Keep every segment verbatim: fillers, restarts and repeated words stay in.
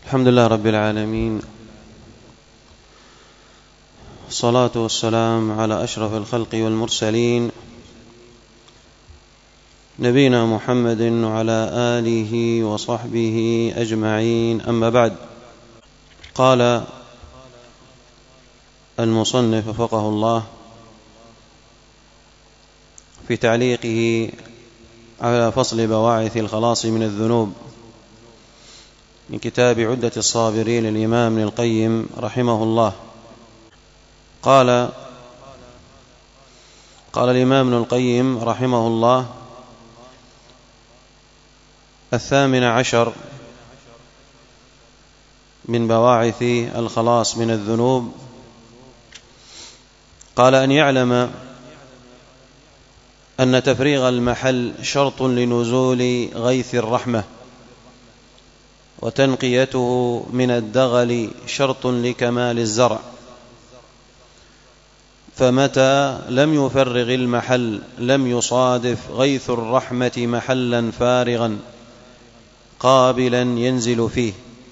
الحمد لله رب العالمين، الصلاة والسلام على أشرف الخلق والمرسلين نبينا محمد وعلى آله وصحبه أجمعين، أما بعد. قال المصنف وفقه الله في تعليقه على فصل بواعث الخلاص من الذنوب من كتاب عدة الصابرين للإمام ابن القيم رحمه الله، قال قال الإمام ابن القيم رحمه الله: الثامن عشر من بواعث الخلاص من الذنوب، قال: أن يعلم أن تفريغ المحل شرط لنزول غيث الرحمة، وتنقيته من الدغل شرط لكمال الزرع، فمتى لم يفرغ المحل لم يصادف غيث الرحمة محلا فارغا قابلا ينزل فيه،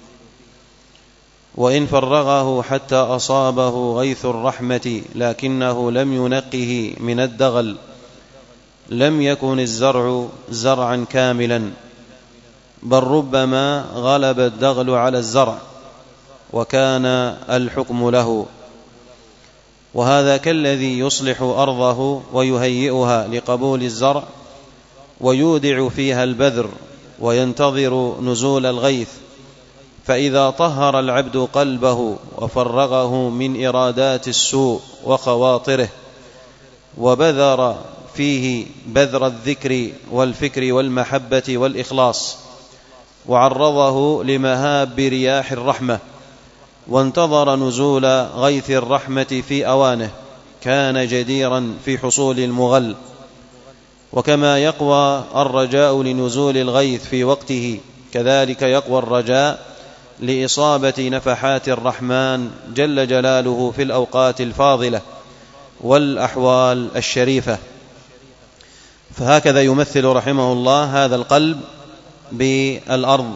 وإن فرغه حتى أصابه غيث الرحمة لكنه لم ينقه من الدغل لم يكن الزرع زرعا كاملا، بل ربما غلب الدغل على الزرع وكان الحكم له. وهذا كالذي يصلح أرضه ويهيئها لقبول الزرع ويودع فيها البذر وينتظر نزول الغيث، فإذا طهر العبد قلبه وفرغه من إرادات السوء وخواطره وبذر فيه بذر الذكر والفكر والمحبة والإخلاص، وعرضه لمهاب رياح الرحمة وانتظر نزول غيث الرحمة في أوانه، كان جديرا في حصول المغل. وكما يقوى الرجاء لنزول الغيث في وقته، كذلك يقوى الرجاء لإصابة نفحات الرحمن جل جلاله في الأوقات الفاضلة والأحوال الشريفة. فهكذا يمثل رحمه الله هذا القلب بالأرض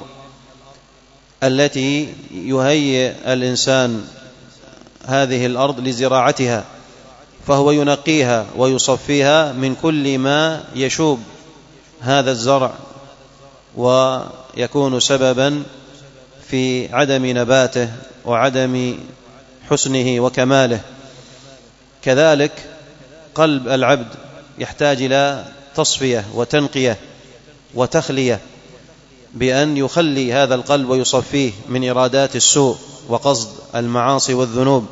التي يهيئ الإنسان هذه الأرض لزراعتها، فهو ينقيها ويصفيها من كل ما يشوب هذا الزرع ويكون سببا في عدم نباته وعدم حسنه وكماله. كذلك قلب العبد يحتاج إلى تصفية وتنقية وتخلية، بأن يخلي هذا القلب ويصفيه من إرادات السوء وقصد المعاصي والذنوب،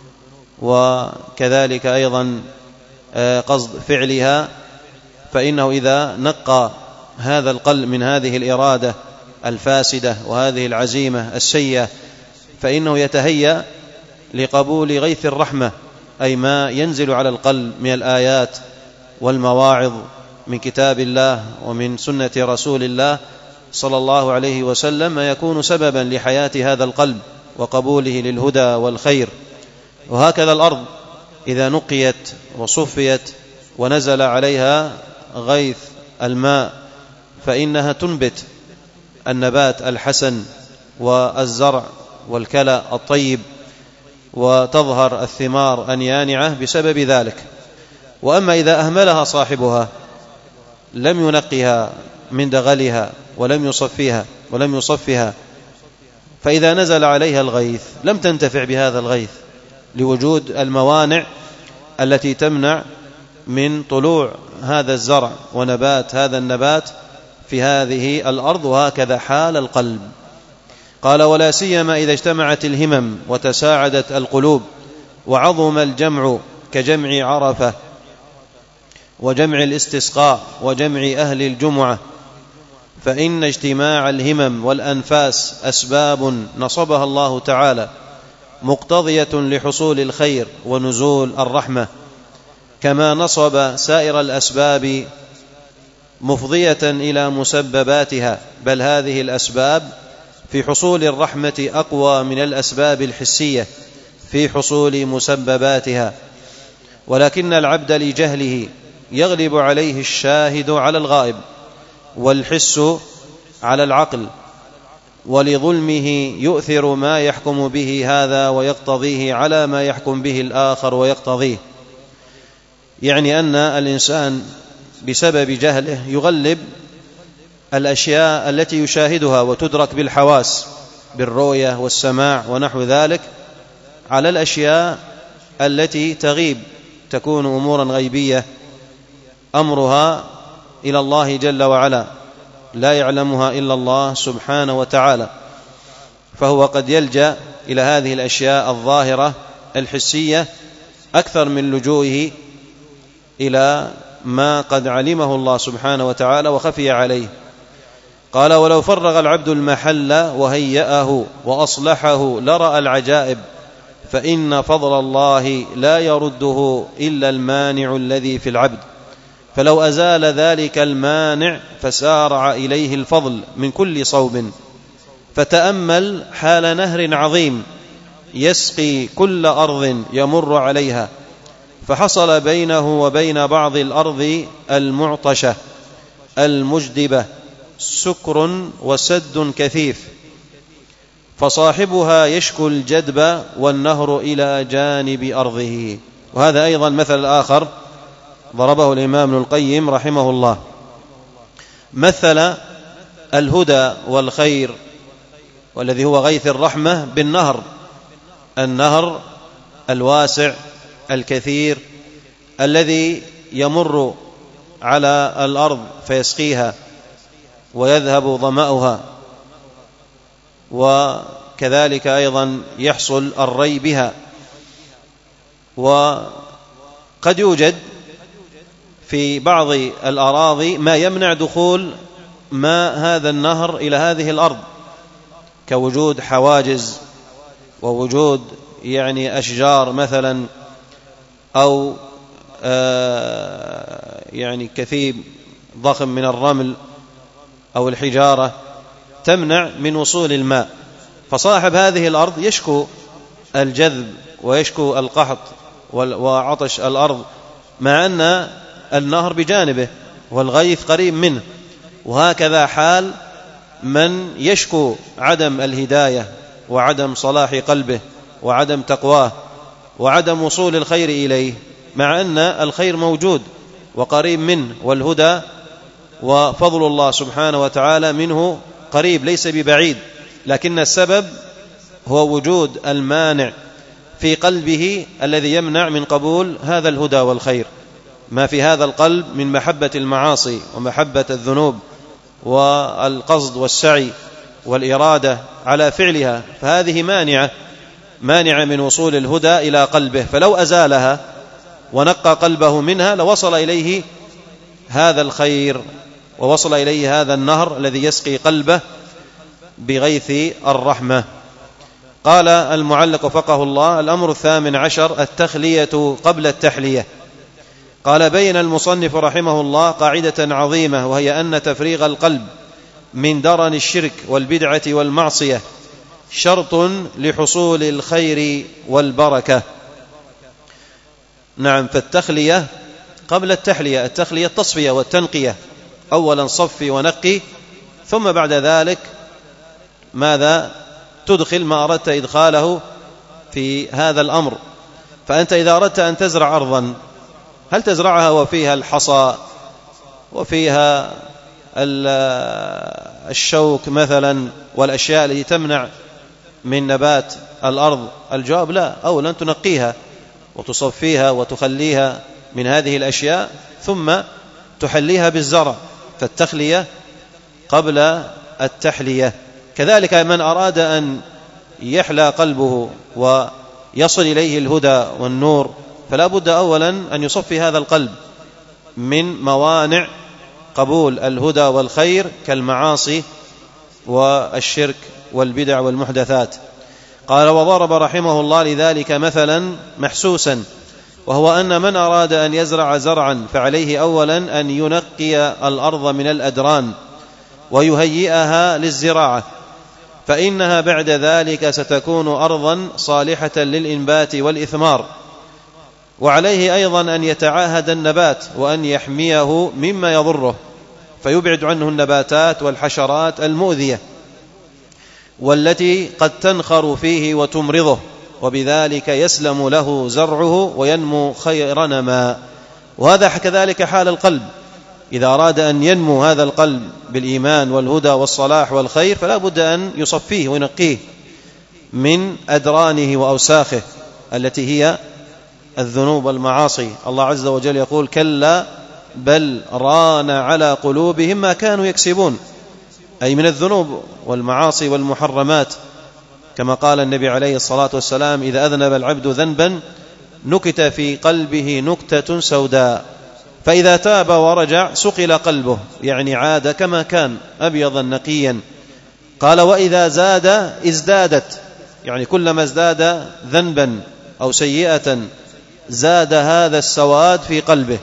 وكذلك أيضا قصد فعلها، فإنه إذا نقى هذا القلب من هذه الإرادة الفاسدة وهذه العزيمة السيئة فإنه يتهيأ لقبول غيث الرحمة، أي ما ينزل على القلب من الآيات والمواعظ من كتاب الله ومن سنة رسول الله صلى الله عليه وسلم، ما يكون سببا لحياة هذا القلب وقبوله للهدى والخير. وهكذا الأرض إذا نقيت وصفيت ونزل عليها غيث الماء فإنها تنبت النبات الحسن والزرع والكلى الطيب، وتظهر الثمار اليانعة بسبب ذلك. وأما إذا أهملها صاحبها لم ينقها من دغلها ولم يصفيها ولم يصفها فإذا نزل عليها الغيث لم تنتفع بهذا الغيث لوجود الموانع التي تمنع من طلوع هذا الزرع ونبات هذا النبات في هذه الأرض. وهكذا حال القلب. قال: ولا سيما إذا اجتمعت الهمم وتساعدت القلوب وعظم الجمع كجمع عرفة وجمع الاستسقاء وجمع أهل الجمعة، فإن اجتماع الهمم والأنفاس أسباب نصبها الله تعالى مقتضية لحصول الخير ونزول الرحمة، كما نصب سائر الأسباب مفضية إلى مسبباتها، بل هذه الأسباب في حصول الرحمة أقوى من الأسباب الحسية في حصول مسبباتها. ولكن العبد لجهله يغلب عليه الشاهد على الغائب والحس على العقل، ولظلمه يؤثر ما يحكم به هذا ويقتضيه على ما يحكم به الآخر ويقتضيه. يعني أن الإنسان بسبب جهله يغلب الأشياء التي يشاهدها وتدرك بالحواس بالرؤية والسماع ونحو ذلك على الأشياء التي تغيب، تكون أمورا غيبية أمرها إلى الله جل وعلا لا يعلمها إلا الله سبحانه وتعالى، فهو قد يلجأ إلى هذه الأشياء الظاهرة الحسية أكثر من لجوئه إلى ما قد علمه الله سبحانه وتعالى وخفي عليه. قال: ولو فرغ العبد المحل وهيأه وأصلحه لرأى العجائب، فإن فضل الله لا يرده إلا المانع الذي في العبد، فلو أزال ذلك المانع فسارع إليه الفضل من كل صوب. فتأمل حال نهر عظيم يسقي كل أرض يمر عليها، فحصل بينه وبين بعض الأرض المعطشة المجدبة سكر وسد كثيف، فصاحبها يشكو الجدب والنهر إلى جانب أرضه. وهذا أيضا مثل آخر ضربه الإمام ابن القيم رحمه الله، مثل الهدى والخير والذي هو غيث الرحمة بالنهر، النهر الواسع الكثير الذي يمر على الأرض فيسقيها ويذهب ظمأها، وكذلك أيضا يحصل الري بها. وقد يوجد في بعض الأراضي ما يمنع دخول ماء هذا النهر إلى هذه الأرض، كوجود حواجز ووجود يعني أشجار مثلا، أو آه يعني كثيب ضخم من الرمل أو الحجارة تمنع من وصول الماء، فصاحب هذه الأرض يشكو الجذب ويشكو القحط وعطش الأرض، مع أن النهر بجانبه والغيث قريب منه. وهكذا حال من يشكو عدم الهداية وعدم صلاح قلبه وعدم تقواه وعدم وصول الخير إليه، مع أن الخير موجود وقريب منه، والهدى وفضل الله سبحانه وتعالى منه قريب ليس ببعيد، لكن السبب هو وجود المانع في قلبه الذي يمنع من قبول هذا الهدى والخير. ما في هذا القلب من محبة المعاصي ومحبة الذنوب والقصد والسعي والإرادة على فعلها، فهذه مانعة مانعة من وصول الهدى إلى قلبه، فلو أزالها ونقى قلبه منها لوصل إليه هذا الخير ووصل إليه هذا النهر الذي يسقي قلبه بغيث الرحمة. قال المعلق وفقه الله: الأمر الثامن عشر التخلية قبل التحلية. قال: بين المصنف رحمه الله قاعدة عظيمة، وهي أن تفريغ القلب من درن الشرك والبدعة والمعصية شرط لحصول الخير والبركة. نعم، فالتخلية قبل التحلية، التخلية التصفية والتنقية، أولا صفي ونقي، ثم بعد ذلك ماذا؟ تدخل ما أردت إدخاله في هذا الأمر. فأنت إذا أردت أن تزرع أرضا، هل تزرعها وفيها الحصى وفيها الشوك مثلا والأشياء التي تمنع من نبات الأرض؟ الجواب لا، أولا تنقيها وتصفيها وتخليها من هذه الأشياء ثم تحليها بالزرع، فالتخلية قبل التحلية. كذلك من أراد أن يحلى قلبه ويصل إليه الهدى والنور، فلا بد أولا أن يصفي هذا القلب من موانع قبول الهدى والخير كالمعاصي والشرك والبدع والمحدثات. قال: وضرب رحمه الله لذلك مثلا محسوسا، وهو أن من أراد أن يزرع زرعا فعليه أولا أن ينقي الأرض من الأدران ويهيئها للزراعة، فإنها بعد ذلك ستكون أرضا صالحة للإنبات والإثمار. وعليه أيضا أن يتعاهد النبات وأن يحميه مما يضره، فيبعد عنه النباتات والحشرات المؤذية. والتي قد تنخر فيه وتمرضه، وبذلك يسلم له زرعه وينمو خير نما. وهذا كذلك حال القلب، إذا أراد أن ينمو هذا القلب بالإيمان والهدى والصلاح والخير فلا بد أن يصفيه وينقيه من أدرانه وأوساخه التي هي الذنوب والمعاصي. الله عز وجل يقول: كلا بل ران على قلوبهم ما كانوا يكسبون، أي من الذنوب والمعاصي والمحرمات، كما قال النبي عليه الصلاة والسلام: إذا أذنب العبد ذنبا نكت في قلبه نكتة سوداء، فإذا تاب ورجع سقل قلبه، يعني عاد كما كان أبيضا نقيا. قال: وإذا زاد ازدادت، يعني كلما ازداد ذنبا أو سيئة زاد هذا السواد في قلبه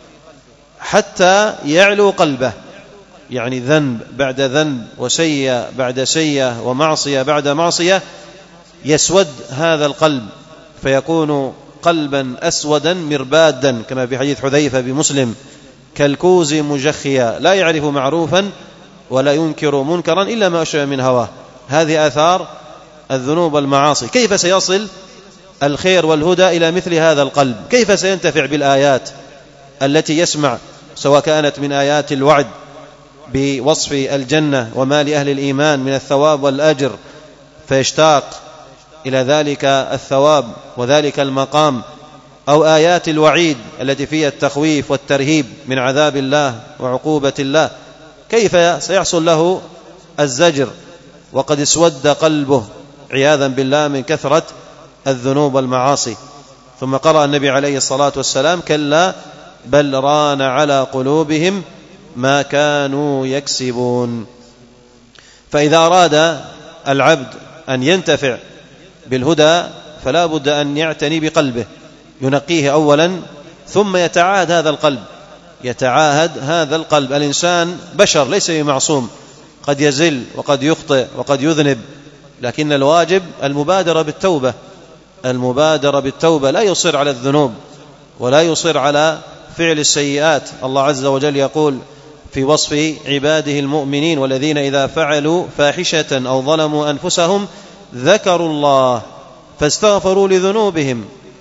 حتى يعلو قلبه، يعني ذنب بعد ذنب وسيئة بعد سيئة ومعصية بعد معصية يسود هذا القلب فيكون قلبا أسودا مربادا، كما في حديث حذيفة بمسلم: كالكوز مجخيا لا يعرف معروفا ولا ينكر منكرا إلا ما أشبه من هواه. هذه آثار الذنوب والمعاصي. كيف سيصل الخير والهدى إلى مثل هذا القلب؟ كيف سينتفع بالآيات التي يسمع، سواء كانت من آيات الوعد بوصف الجنة وما لأهل الإيمان من الثواب والأجر فيشتاق إلى ذلك الثواب وذلك المقام، أو آيات الوعيد التي فيها التخويف والترهيب من عذاب الله وعقوبة الله، كيف سيحصل له الزجر وقد اسود قلبه عياذا بالله من كثرة الذنوب والمعاصي؟ ثم قرأ النبي عليه الصلاة والسلام: كلا بل ران على قلوبهم ما كانوا يكسبون. فإذا أراد العبد أن ينتفع بالهدى فلا بد أن يعتني بقلبه، ينقيه أولا، ثم يتعاهد هذا القلب يتعاهد هذا القلب. الإنسان بشر ليس بمعصوم، قد يزل وقد يخطئ وقد يذنب، لكن الواجب المبادرة بالتوبة المبادرة بالتوبة لا يصر على الذنوب ولا يصر على فعل السيئات. الله عز وجل يقول في وصف عباده المؤمنين: والذين إذا فعلوا فاحشة أو ظلموا أنفسهم ذكروا الله فاستغفروا لذنوبهم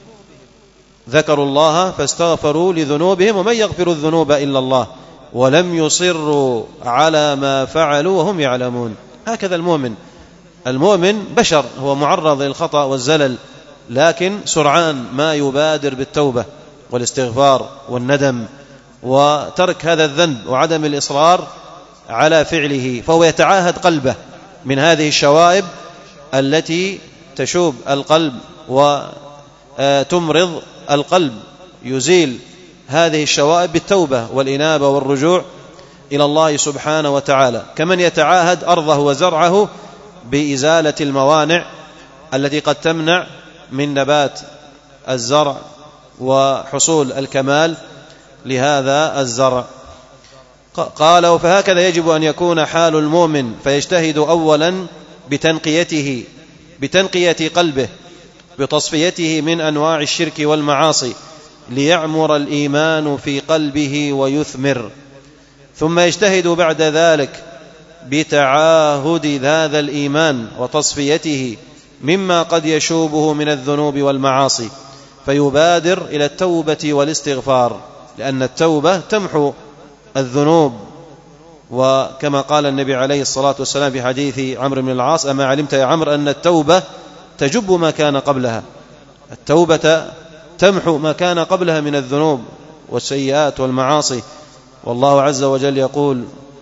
ذكروا الله فاستغفروا لذنوبهم ومن يغفر الذنوب إلا الله ولم يصروا على ما فعلوا وهم يعلمون. هكذا المؤمن المؤمن بشر، هو معرض للخطأ والزلل، لكن سرعان ما يبادر بالتوبة والاستغفار والندم وترك هذا الذنب وعدم الإصرار على فعله، فهو يتعاهد قلبه من هذه الشوائب التي تشوب القلب وتمرض القلب، يزيل هذه الشوائب بالتوبة والإنابة والرجوع إلى الله سبحانه وتعالى، كمن يتعاهد أرضه وزرعه بإزالة الموانع التي قد تمنع من نبات الزرع وحصول الكمال لهذا الزرع. قال: فهكذا يجب أن يكون حال المؤمن، فيجتهد أولا بتنقيته بتنقية قلبه بتصفيته من أنواع الشرك والمعاصي ليعمر الإيمان في قلبه ويثمر، ثم يجتهد بعد ذلك بتعاهد هذا الإيمان وتصفيته مما قد يشوبه من الذنوب والمعاصي، فيبادر إلى التوبة والاستغفار، لأن التوبة تمحو الذنوب. وكما قال النبي عليه الصلاة والسلام في حديث عمرو بن العاص: أما علمت يا عمرو أن التوبة تجب ما كان قبلها؟ التوبة تمحو ما كان قبلها من الذنوب والسيئات والمعاصي. والله عز وجل يقول: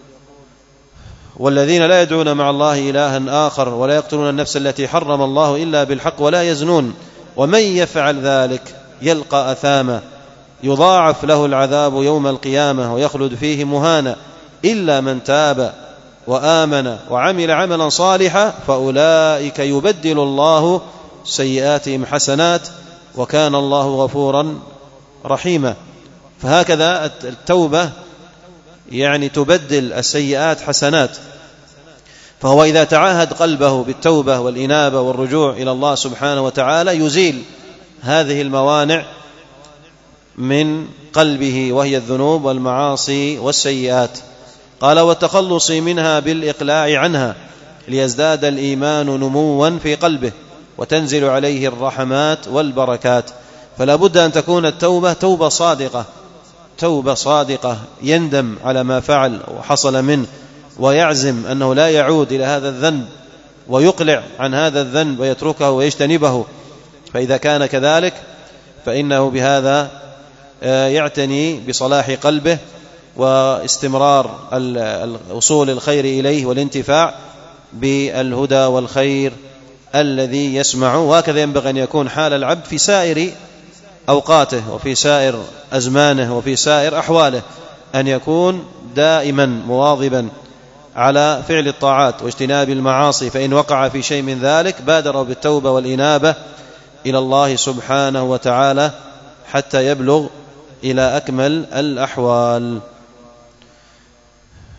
والذين لا يدعون مع الله إلها آخر ولا يقتلون النفس التي حرم الله إلا بالحق ولا يزنون ومن يفعل ذلك يلقى أثاما يضاعف له العذاب يوم القيامة ويخلد فيه مهانا إلا من تاب وآمن وعمل عملا صالحا فأولئك يبدل الله سيئاتهم حسنات وكان الله غفورا رحيما. فهكذا التوبة يعني تبدل السيئات حسنات، فهو إذا تعاهد قلبه بالتوبة والإنابة والرجوع إلى الله سبحانه وتعالى يزيل هذه الموانع من قلبه وهي الذنوب والمعاصي والسيئات. قال: والتخلص منها بالإقلاع عنها، ليزداد الإيمان نموا في قلبه وتنزل عليه الرحمات والبركات. فلا بد أن تكون التوبة توبة صادقة، توبة صادقة يندم على ما فعل وحصل منه ويعزم أنه لا يعود إلى هذا الذنب ويقلع عن هذا الذنب ويتركه ويجتنبه. فإذا كان كذلك فإنه بهذا يعتني بصلاح قلبه واستمرار وصول الخير إليه والانتفاع بالهدى والخير الذي يسمع. وهكذا ينبغي أن يكون حال العبد في سائر أوقاته وفي سائر أزمانه وفي سائر أحواله، أن يكون دائما مواظبا على فعل الطاعات واجتناب المعاصي، فإن وقع في شيء من ذلك بادر بالتوبة والإنابة إلى الله سبحانه وتعالى حتى يبلغ إلى أكمل الأحوال.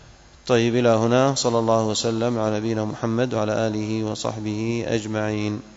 طيب، إلى هنا، صلى الله وسلم على نبينا محمد وعلى آله وصحبه أجمعين.